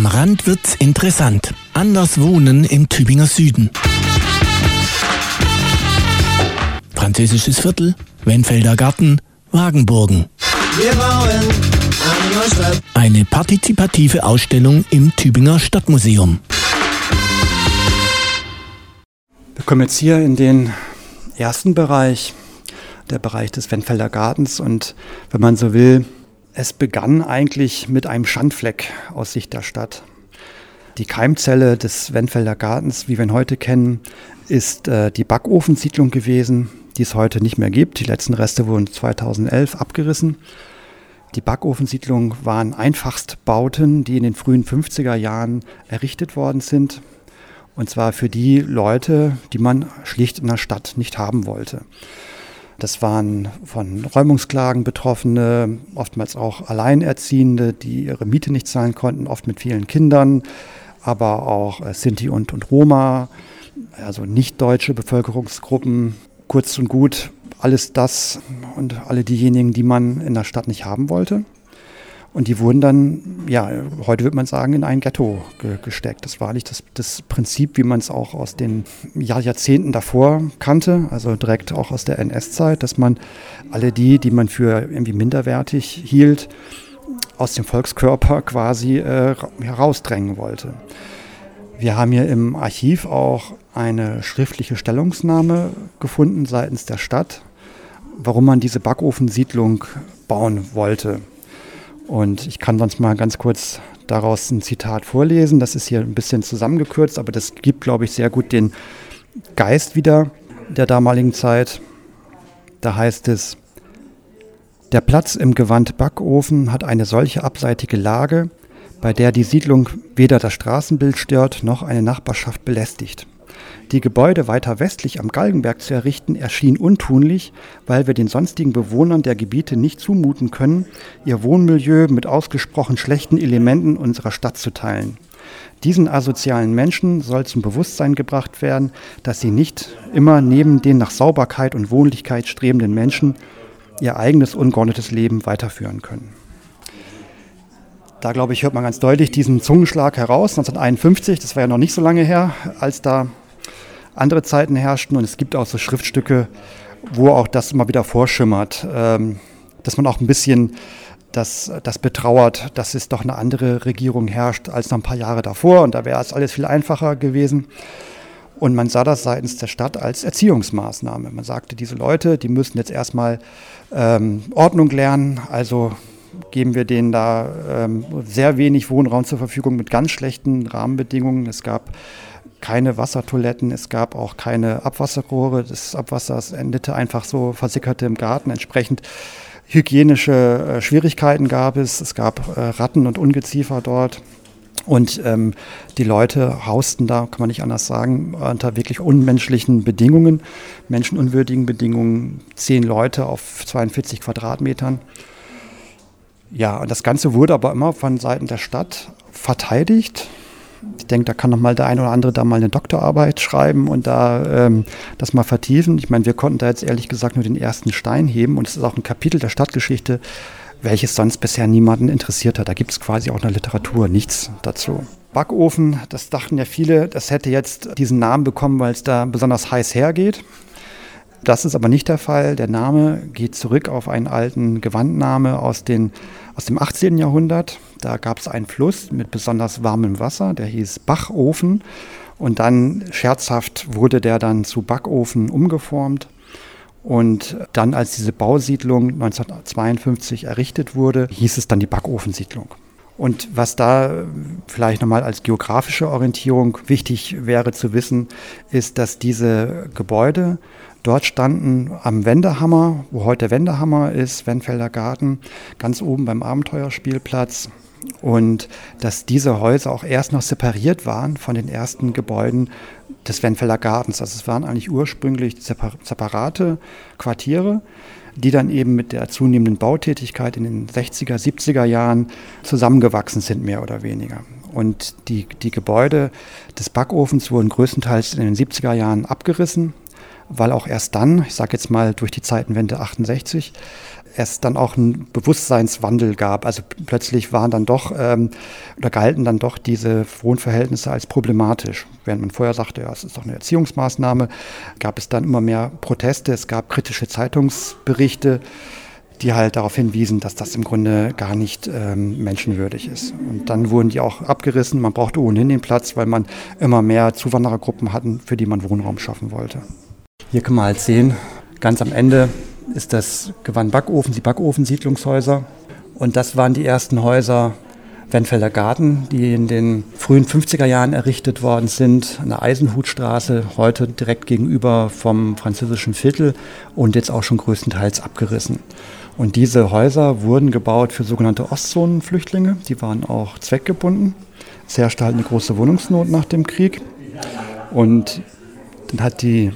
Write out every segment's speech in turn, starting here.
Am Rand wird's interessant. Anders wohnen im Tübinger Süden. Französisches Viertel, Wenfelder Garten, Wagenburgen. Wir bauen eine Neustadt. Eine partizipative Ausstellung im Tübinger Stadtmuseum. Wir kommen jetzt hier in den ersten Bereich, der Bereich des Wenfelder Gartens. Und wenn man so will, es begann eigentlich mit einem Schandfleck aus Sicht der Stadt. Die Keimzelle des Wenfelder Gartens, wie wir ihn heute kennen, ist die Backofensiedlung gewesen, die es heute nicht mehr gibt. Die letzten Reste wurden 2011 abgerissen. Die Backofensiedlung waren Einfachstbauten, die in den frühen 50er Jahren errichtet worden sind. Und zwar für die Leute, die man schlicht in der Stadt nicht haben wollte. Das waren von Räumungsklagen Betroffene, oftmals auch Alleinerziehende, die ihre Miete nicht zahlen konnten, oft mit vielen Kindern, aber auch Sinti und Roma, also nicht deutsche Bevölkerungsgruppen. Kurz und gut, alles das und alle diejenigen, die man in der Stadt nicht haben wollte. Und die wurden dann, ja, heute würde man sagen, in ein Ghetto gesteckt. Das war nicht das Prinzip, wie man es auch aus den Jahrzehnten davor kannte, also direkt auch aus der NS-Zeit, dass man alle die man für irgendwie minderwertig hielt, aus dem Volkskörper quasi herausdrängen wollte. Wir haben hier im Archiv auch eine schriftliche Stellungnahme gefunden seitens der Stadt, warum man diese Backofensiedlung bauen wollte. Und ich kann sonst mal ganz kurz daraus ein Zitat vorlesen. Das ist hier ein bisschen zusammengekürzt, aber das gibt, glaube ich, sehr gut den Geist wieder der damaligen Zeit. Da heißt es: Der Platz im Gewand Backofen hat eine solche abseitige Lage, bei der die Siedlung weder das Straßenbild stört, noch eine Nachbarschaft belästigt. Die Gebäude weiter westlich am Galgenberg zu errichten, erschien untunlich, weil wir den sonstigen Bewohnern der Gebiete nicht zumuten können, ihr Wohnmilieu mit ausgesprochen schlechten Elementen unserer Stadt zu teilen. Diesen asozialen Menschen soll zum Bewusstsein gebracht werden, dass sie nicht immer neben den nach Sauberkeit und Wohnlichkeit strebenden Menschen ihr eigenes ungeordnetes Leben weiterführen können. Da, glaube ich, hört man ganz deutlich diesen Zungenschlag heraus, 1951, das war ja noch nicht so lange her, als da andere Zeiten herrschten. Und es gibt auch so Schriftstücke, wo auch das immer wieder vorschimmert, dass man auch ein bisschen das betrauert, dass es doch eine andere Regierung herrscht als noch ein paar Jahre davor. Und da wäre es alles viel einfacher gewesen. Und man sah das seitens der Stadt als Erziehungsmaßnahme. Man sagte, diese Leute, die müssen jetzt erstmal Ordnung lernen, also geben wir denen da sehr wenig Wohnraum zur Verfügung mit ganz schlechten Rahmenbedingungen. Es gab keine Wassertoiletten, es gab auch keine Abwasserrohre. Das Abwasser endete einfach so, versickerte im Garten. Entsprechend hygienische Schwierigkeiten gab es. Es gab Ratten und Ungeziefer dort. Und die Leute hausten da, kann man nicht anders sagen, unter wirklich unmenschlichen Bedingungen, menschenunwürdigen Bedingungen. 10 Leute auf 42 Quadratmetern. Ja, und das Ganze wurde aber immer von Seiten der Stadt verteidigt. Ich denke, da kann noch mal der ein oder andere da mal eine Doktorarbeit schreiben und da das mal vertiefen. Ich meine, wir konnten da jetzt ehrlich gesagt nur den ersten Stein heben und es ist auch ein Kapitel der Stadtgeschichte, welches sonst bisher niemanden interessiert hat. Da gibt es quasi auch in der Literatur nichts dazu. Backofen, das dachten ja viele, das hätte jetzt diesen Namen bekommen, weil es da besonders heiß hergeht. Das ist aber nicht der Fall. Der Name geht zurück auf einen alten Gewandname aus dem 18. Jahrhundert. Da gab es einen Fluss mit besonders warmem Wasser, der hieß Bachofen. Und dann scherzhaft wurde der dann zu Backofen umgeformt. Und dann, als diese Bausiedlung 1952 errichtet wurde, hieß es dann die Backofensiedlung. Und was da vielleicht nochmal als geografische Orientierung wichtig wäre zu wissen, ist, dass diese Gebäude dort standen am Wendehammer, wo heute der Wendehammer ist, Wenfelder Garten, ganz oben beim Abenteuerspielplatz. Und dass diese Häuser auch erst noch separiert waren von den ersten Gebäuden des Wenfelder Gartens. Also es waren eigentlich ursprünglich separate Quartiere, die dann eben mit der zunehmenden Bautätigkeit in den 60er, 70er Jahren zusammengewachsen sind, mehr oder weniger. Und die Gebäude des Backofens wurden größtenteils in den 70er Jahren abgerissen, weil auch erst dann, ich sage jetzt mal durch die Zeitenwende 68, es dann auch einen Bewusstseinswandel gab. Also plötzlich waren dann doch oder galten dann doch diese Wohnverhältnisse als problematisch. Während man vorher sagte, ja, es ist doch eine Erziehungsmaßnahme, gab es dann immer mehr Proteste, es gab kritische Zeitungsberichte, die halt darauf hinwiesen, dass das im Grunde gar nicht menschenwürdig ist. Und dann wurden die auch abgerissen. Man brauchte ohnehin den Platz, weil man immer mehr Zuwanderergruppen hatten, für die man Wohnraum schaffen wollte. Hier kann man halt sehen, ganz am Ende ist das Gewann Backofen, die Backofensiedlungshäuser. Und das waren die ersten Häuser Wenfelder Garten, die in den frühen 50er Jahren errichtet worden sind, an der Eisenhutstraße, heute direkt gegenüber vom französischen Viertel und jetzt auch schon größtenteils abgerissen. Und diese Häuser wurden gebaut für sogenannte Ostzonenflüchtlinge, die waren auch zweckgebunden. Es herrschte halt eine große Wohnungsnot nach dem Krieg und dann hat die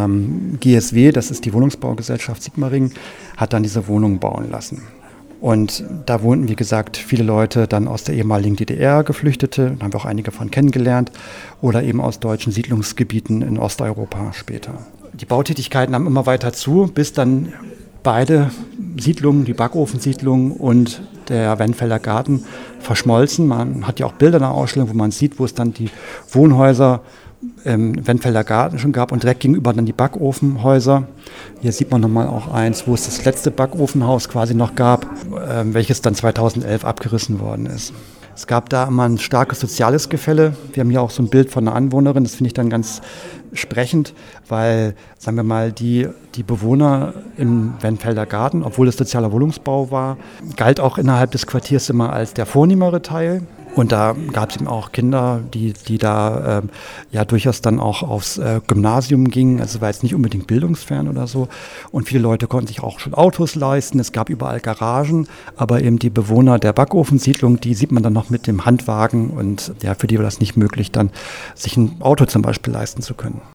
GSW, das ist die Wohnungsbaugesellschaft Sigmaringen, hat dann diese Wohnungen bauen lassen. Und da wohnten, wie gesagt, viele Leute dann aus der ehemaligen DDR, Geflüchtete, da haben wir auch einige von kennengelernt, oder eben aus deutschen Siedlungsgebieten in Osteuropa später. Die Bautätigkeiten nahmen immer weiter zu, bis dann beide Siedlungen, die Backofensiedlung und der Wenfelder Garten, verschmolzen. Man hat ja auch Bilder in der Ausstellung, wo man sieht, wo es dann die Wohnhäuser im Wenfelder Garten schon gab und direkt gegenüber dann die Backofenhäuser. Hier sieht man nochmal auch eins, wo es das letzte Backofenhaus quasi noch gab, welches dann 2011 abgerissen worden ist. Es gab da immer ein starkes soziales Gefälle. Wir haben hier auch so ein Bild von einer Anwohnerin, das finde ich dann ganz sprechend, weil, sagen wir mal, die Bewohner im Wenfelder Garten, obwohl es sozialer Wohnungsbau war, galt auch innerhalb des Quartiers immer als der vornehmere Teil. Und da gab es eben auch Kinder, die da ja durchaus dann auch aufs Gymnasium gingen. Also war jetzt nicht unbedingt bildungsfern oder so. Und viele Leute konnten sich auch schon Autos leisten. Es gab überall Garagen. Aber eben die Bewohner der Backofensiedlung, die sieht man dann noch mit dem Handwagen. Und ja, für die war das nicht möglich, dann sich ein Auto zum Beispiel leisten zu können.